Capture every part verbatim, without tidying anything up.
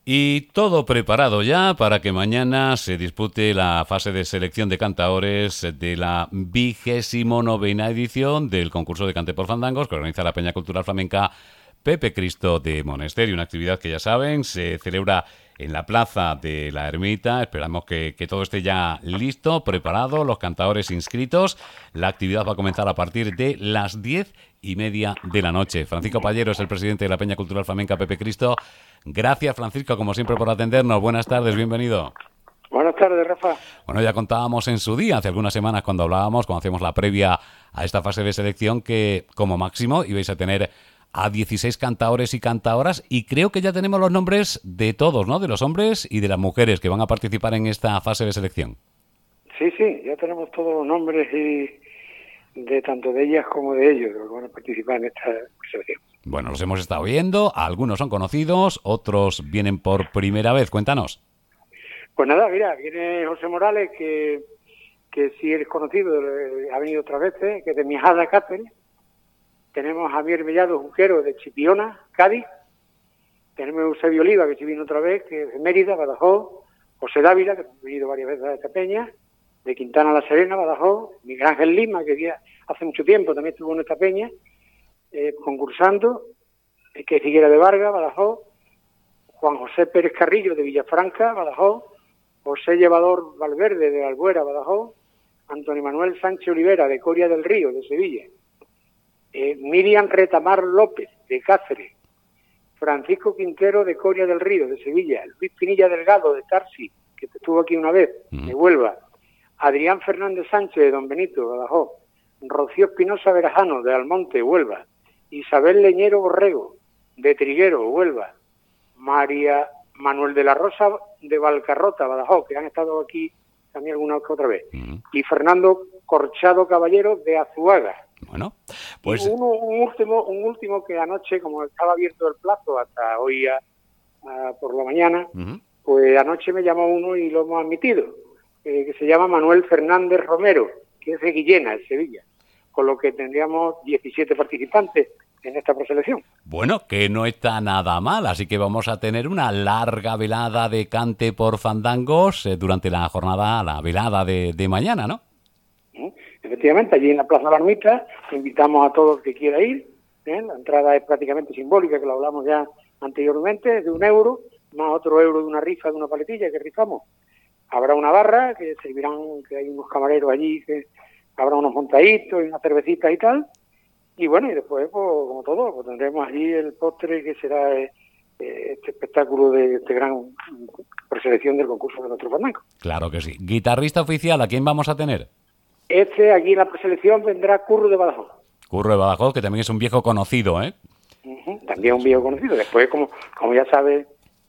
Y todo preparado ya para que mañana se dispute la fase de selección de cantaores de la vigésimo novena edición del concurso de cante por fandangos que organiza la Peña Cultural Flamenca Pepe Cristo de Monesterio, una actividad que ya saben se celebra en la plaza de la Ermita. Esperamos que, que todo esté ya listo, preparado, los cantaores inscritos. La actividad va a comenzar a partir de las diez y media de la noche. Francisco Pallero es el presidente de la Peña Cultural Flamenca Pepe Cristo. Gracias, Francisco, como siempre, por atendernos. Buenas tardes, bienvenido. Buenas tardes, Rafa. Bueno, ya contábamos en su día, hace algunas semanas cuando hablábamos, cuando hacíamos la previa a esta fase de selección, que como máximo ibais a tener a dieciséis cantaores y cantaoras, y creo que ya tenemos los nombres de todos, ¿no? De los hombres y de las mujeres que van a participar en esta fase de selección. Sí, sí, ya tenemos todos los nombres y de tanto de ellas como de ellos, que van a participar en esta selección. Bueno, los hemos estado viendo, algunos son conocidos, otros vienen por primera vez. Cuéntanos. Pues nada, mira, viene José Morales, que, que sí es conocido, eh, ha venido otras veces, que es de Mijada, Cáceres. Tenemos a Javier Mellado Junquero, de Chipiona, Cádiz. Tenemos a Eusebio Oliva, que sí vino otra vez, que es de Mérida, Badajoz. José Dávila, que ha venido varias veces a esta peña, de Quintana La Serena, Badajoz. Miguel Ángel Lima, que ya hace mucho tiempo también estuvo en esta peña, eh, concursando, que es Figuera de Vargas, Badajoz. Juan José Pérez Carrillo, de Villafranca, Badajoz. José Llevador Valverde, de Albuera, Badajoz. Antonio Manuel Sánchez Olivera, de Coria del Río, de Sevilla. Eh, Miriam Retamar López, de Cáceres. Francisco Quintero, de Coria del Río, de Sevilla. Luis Pinilla Delgado, de Tarsi, que estuvo aquí una vez, de Huelva. Adrián Fernández Sánchez, de Don Benito, Badajoz. Rocío Espinosa Verajano, de Almonte, Huelva. Isabel Leñero Borrego, de Triguero, Huelva. María Manuel de la Rosa, de Valcarrota, Badajoz, que han estado aquí también alguna que otra vez. Uh-huh. Y Fernando Corchado Caballero, de Azuaga. Bueno, pues... Y uno, un último un último que anoche, como estaba abierto el plazo hasta hoy a, a, por la mañana, uh-huh. pues anoche me llamó uno y lo hemos admitido, eh, que se llama Manuel Fernández Romero, que es de Guillena, en Sevilla, con lo que tendríamos diecisiete participantes en esta preselección. Bueno, que no está nada mal, así que vamos a tener una larga velada de cante por fandangos eh, durante la jornada, la velada de, de mañana, ¿no? Efectivamente, allí en la Plaza de la Ermita invitamos a todo el que quiera ir, ¿eh? La entrada es prácticamente simbólica, que lo hablamos ya anteriormente, de un euro, más otro euro de una rifa, de una paletilla que rifamos. Habrá una barra, que servirán, que hay unos camareros allí, que habrá unos montaditos y unas cervecitas y tal, y bueno, y después, pues, como todo, pues tendremos allí el postre, que será eh, este espectáculo de este gran preselección del concurso de nuestro fandango. Claro que sí. Guitarrista oficial, ¿a quién vamos a tener? Este, aquí en la preselección, vendrá Curro de Badajoz. Curro de Badajoz, que también es un viejo conocido, ¿eh? Uh-huh, también un viejo conocido. Después, como como ya sabe,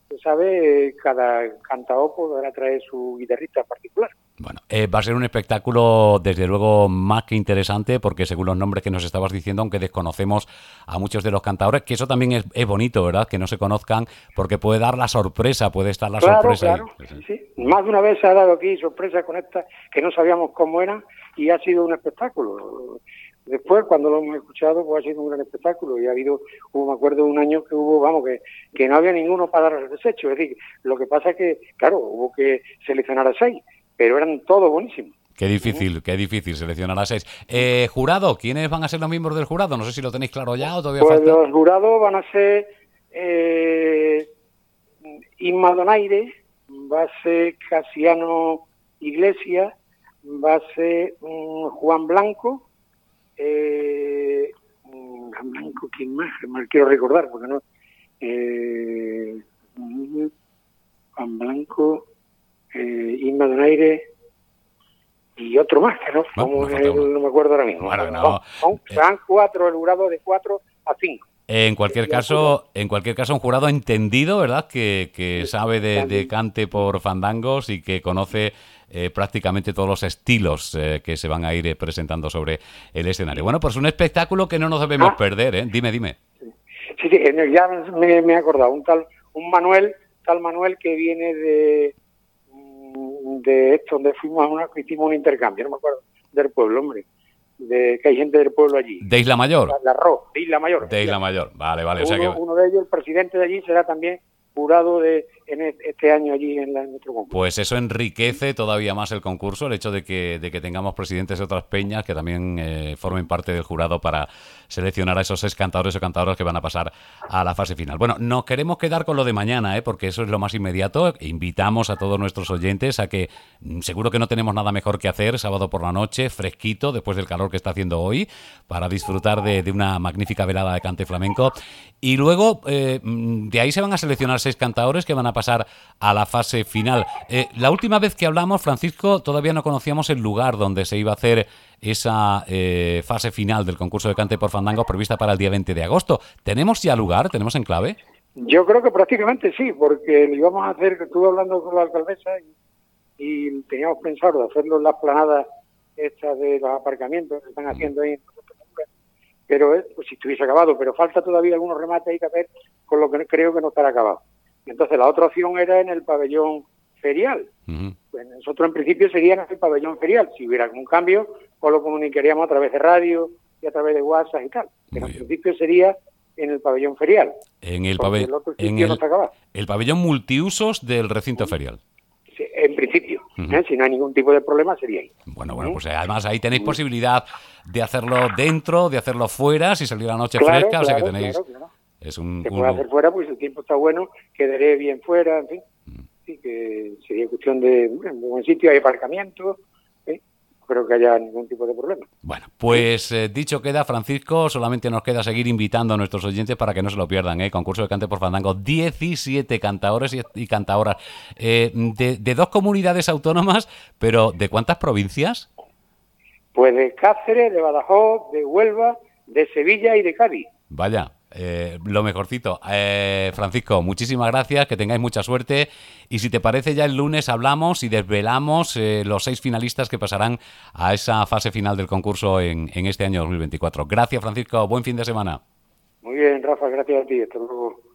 sabe cada cantador podrá traer su guitarrista particular. Bueno, eh, va a ser un espectáculo, desde luego, más que interesante, porque según los nombres que nos estabas diciendo, aunque desconocemos a muchos de los cantadores, que eso también es, es bonito, ¿verdad? Que no se conozcan, porque puede dar la sorpresa, puede estar la claro, sorpresa claro, ahí. Sí, sí. Más de una vez se ha dado aquí sorpresa con esta, que no sabíamos cómo eran, y ha sido un espectáculo. Después, cuando lo hemos escuchado, pues ha sido un gran espectáculo, y ha habido, hubo, me acuerdo de un año que hubo, vamos, que, que no había ninguno para dar el desecho. Es decir, lo que pasa es que, claro, hubo que seleccionar a seis, pero eran todos buenísimos. Qué difícil, ¿sí? Qué difícil seleccionar a seis. Eh, jurado, ¿quiénes van a ser los miembros del jurado? No sé si lo tenéis claro ya o todavía pues falta. Los jurados van a ser eh, Inma Donaire, va a ser Casiano Iglesias, va a ser um, Juan Blanco, eh, Juan Blanco, ¿quién más? Me quiero recordar, porque no... Eh, Juan Blanco... Eh, Inma Donaire y otro más, que no, bueno, no, el, no me acuerdo ahora mismo. Bueno, no. Son, son, serán cuatro, el jurado de cuatro a cinco. En cualquier caso, en cualquier caso, un jurado entendido, ¿verdad? Que, que sabe de, de cante por fandangos y que conoce eh, prácticamente todos los estilos eh, que se van a ir eh, presentando sobre el escenario. Bueno, pues un espectáculo que no nos debemos ah, perder, ¿eh? Dime, dime. Sí, sí, ya me, me he acordado. Un tal, un Manuel, tal Manuel que viene de de esto, donde fuimos a una, hicimos un intercambio, no me acuerdo, del pueblo, hombre, de que hay gente del pueblo allí. ¿De Isla Mayor? La, la Ro, de Isla Mayor. De Isla Mayor, vale, vale. Uno, o sea que... uno de ellos, el presidente de allí, será también jurado de en este año allí en, la, en nuestro concurso. Pues eso enriquece todavía más el concurso, el hecho de que, de que tengamos presidentes de otras peñas que también eh, formen parte del jurado para seleccionar a esos seis cantadores o cantadoras que van a pasar a la fase final. Bueno, nos queremos quedar con lo de mañana, ¿eh? Porque eso es lo más inmediato. Invitamos a todos nuestros oyentes a que seguro que no tenemos nada mejor que hacer sábado por la noche, fresquito, después del calor que está haciendo hoy, para disfrutar de, de una magnífica velada de cante flamenco. Y luego, eh, de ahí se van a seleccionar seis cantadores que van a pasar a la fase final. Eh, la última vez que hablamos, Francisco, todavía no conocíamos el lugar donde se iba a hacer esa eh, fase final del concurso de cante por fandangos prevista para el día veinte de agosto. ¿Tenemos ya lugar? ¿Tenemos enclave? Yo creo que prácticamente sí, porque lo íbamos a hacer, estuve hablando con la alcaldesa y, y teníamos pensado hacerlo en las planadas estas de los aparcamientos que están haciendo ahí, pero eh, pues si estuviese acabado, pero falta todavía algunos remates ahí que hacer, con lo que creo que no estará acabado. Entonces la otra opción era en el pabellón ferial. Uh-huh. Pues nosotros en principio sería en el pabellón ferial. Si hubiera algún cambio, pues lo comunicaríamos a través de radio y a través de WhatsApp y tal. Pero en principio sería en el pabellón ferial. En el, pabe el, en el, no el pabellón multiusos del recinto uh-huh. ferial. Sí, en principio. Uh-huh. ¿eh? Si no hay ningún tipo de problema, sería ahí. Bueno, bueno, pues además ahí tenéis uh-huh. posibilidad de hacerlo dentro, de hacerlo fuera, si saliera la noche claro, fresca, claro, o sea que tenéis... Claro, claro. Es un, se un... puede hacer fuera, pues el tiempo está bueno, quedaré bien fuera, en fin. Mm. Sí, que sería cuestión de un buen sitio, hay aparcamiento, ¿eh? No creo que haya ningún tipo de problema. Bueno, pues eh, dicho queda, Francisco, solamente nos queda seguir invitando a nuestros oyentes para que no se lo pierdan, ¿eh? Concurso de cante por fandango, diecisiete cantadores y, y cantadoras eh, de, de dos comunidades autónomas, pero ¿de cuántas provincias? Pues de Cáceres, de Badajoz, de Huelva, de Sevilla y de Cádiz. Vaya, eh, lo mejorcito. Eh, Francisco, muchísimas gracias, que tengáis mucha suerte y si te parece ya el lunes hablamos y desvelamos eh, los seis finalistas que pasarán a esa fase final del concurso en, en este año dos mil veinticuatro. Gracias, Francisco, buen fin de semana. Muy bien, Rafa, gracias a ti, hasta luego.